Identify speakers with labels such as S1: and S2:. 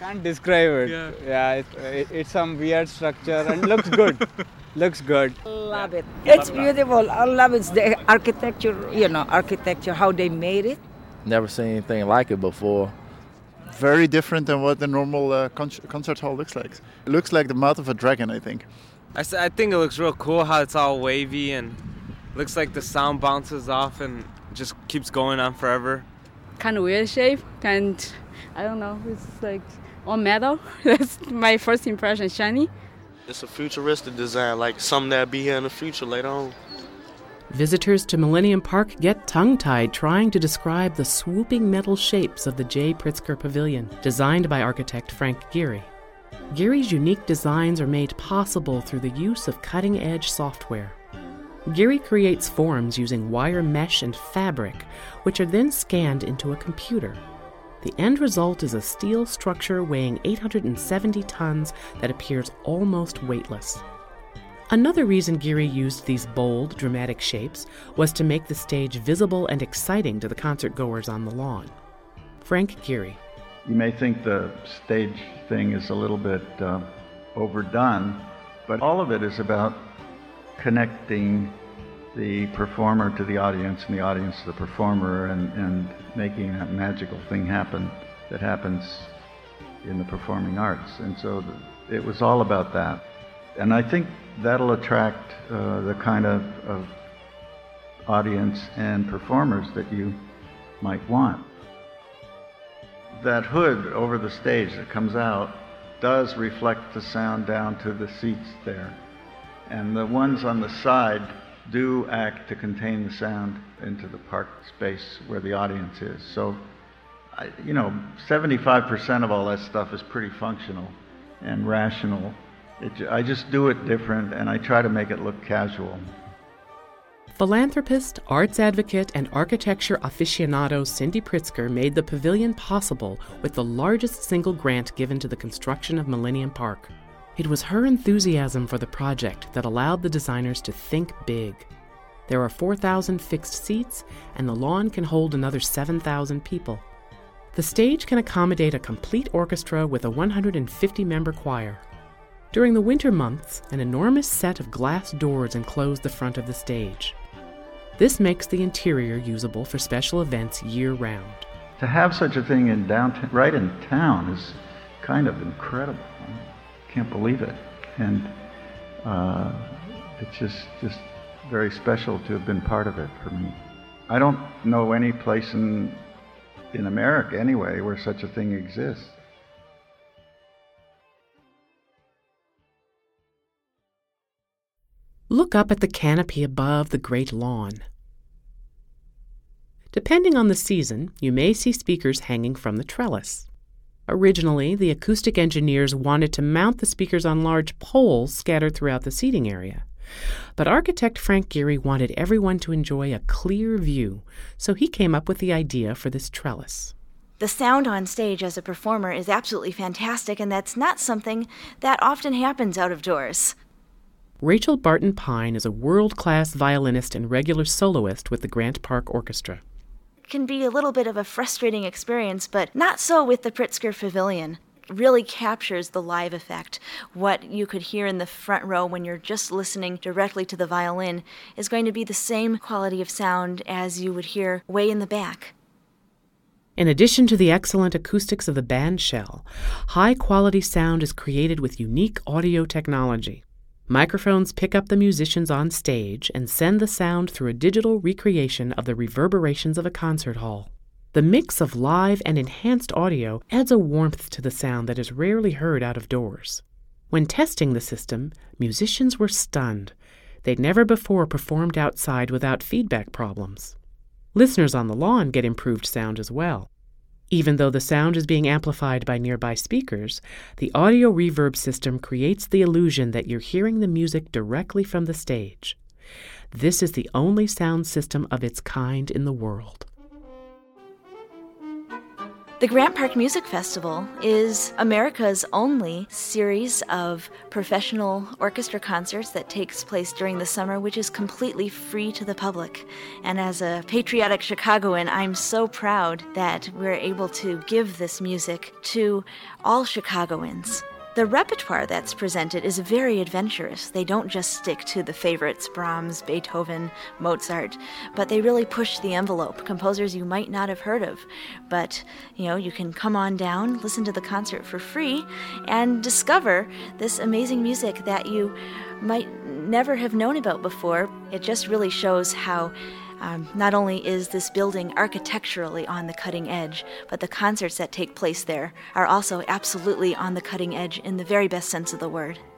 S1: Can't describe it. Yeah, it's some weird structure and looks good. Looks good.
S2: Love it. It's beautiful. I love it. The architecture, architecture, how they made it.
S3: Never seen anything like it before.
S4: Very different than what the normal concert hall looks like. It looks like the mouth of a dragon, I think.
S5: I think it looks real cool how it's all wavy and looks like the sound bounces off and just keeps going on forever.
S6: Kind of weird shape, and I don't know, it's like all metal. That's my first impression, shiny.
S7: It's a futuristic design, like something that'll be here in the future later on.
S8: Visitors to Millennium Park get tongue-tied trying to describe the swooping metal shapes of the J. Pritzker Pavilion, designed by architect Frank Gehry. Gehry's unique designs are made possible through the use of cutting-edge software. Gehry creates forms using wire mesh and fabric, which are then scanned into a computer. The end result is a steel structure weighing 870 tons that appears almost weightless. Another reason Gehry used these bold, dramatic shapes was to make the stage visible and exciting to the concert-goers on the lawn. Frank Gehry.
S4: You may think the stage thing is a little bit overdone, but all of it is about connecting the performer to the audience and the audience to the performer and making that magical thing happen that happens in the performing arts. And so it was all about that. And I think that'll attract the kind of audience and performers that you might want. That hood over the stage that comes out does reflect the sound down to the seats there. And the ones on the side do act to contain the sound into the park space where the audience is. So, 75% of all that stuff is pretty functional and rational. I just do it different, and I try to make it look casual.
S8: Philanthropist, arts advocate, and architecture aficionado Cindy Pritzker made the pavilion possible with the largest single grant given to the construction of Millennium Park. It was her enthusiasm for the project that allowed the designers to think big. There are 4,000 fixed seats, and the lawn can hold another 7,000 people. The stage can accommodate a complete orchestra with a 150-member choir. During the winter months, an enormous set of glass doors enclose the front of the stage. This makes the interior usable for special events year-round.
S4: To have such a thing in downtown, right in town, is kind of incredible. I can't believe it. And it's just very special to have been part of it for me. I don't know any place in America, anyway, where such a thing exists.
S8: Look up at the canopy above the great lawn. Depending on the season, you may see speakers hanging from the trellis. Originally, the acoustic engineers wanted to mount the speakers on large poles scattered throughout the seating area. But architect Frank Gehry wanted everyone to enjoy a clear view, so he came up with the idea for this trellis.
S9: The sound on stage as a performer is absolutely fantastic, and that's not something that often happens out of doors.
S8: Rachel Barton Pine is a world-class violinist and regular soloist with the Grant Park Orchestra.
S9: It can be a little bit of a frustrating experience, but not so with the Pritzker Pavilion. It really captures the live effect. What you could hear in the front row when you're just listening directly to the violin is going to be the same quality of sound as you would hear way in the back.
S8: In addition to the excellent acoustics of the band shell, high-quality sound is created with unique audio technology. Microphones pick up the musicians on stage and send the sound through a digital recreation of the reverberations of a concert hall. The mix of live and enhanced audio adds a warmth to the sound that is rarely heard out of doors. When testing the system, musicians were stunned. They'd never before performed outside without feedback problems. Listeners on the lawn get improved sound as well. Even though the sound is being amplified by nearby speakers, the audio reverb system creates the illusion that you're hearing the music directly from the stage. This is the only sound system of its kind in the world.
S9: The Grant Park Music Festival is America's only series of professional orchestra concerts that takes place during the summer, which is completely free to the public. And as a patriotic Chicagoan, I'm so proud that we're able to give this music to all Chicagoans. The repertoire that's presented is very adventurous. They don't just stick to the favorites, Brahms, Beethoven, Mozart, but they really push the envelope, composers you might not have heard of. But, you can come on down, listen to the concert for free, and discover this amazing music that you might never have known about before. It just really shows how not only is this building architecturally on the cutting edge, but the concerts that take place there are also absolutely on the cutting edge in the very best sense of the word.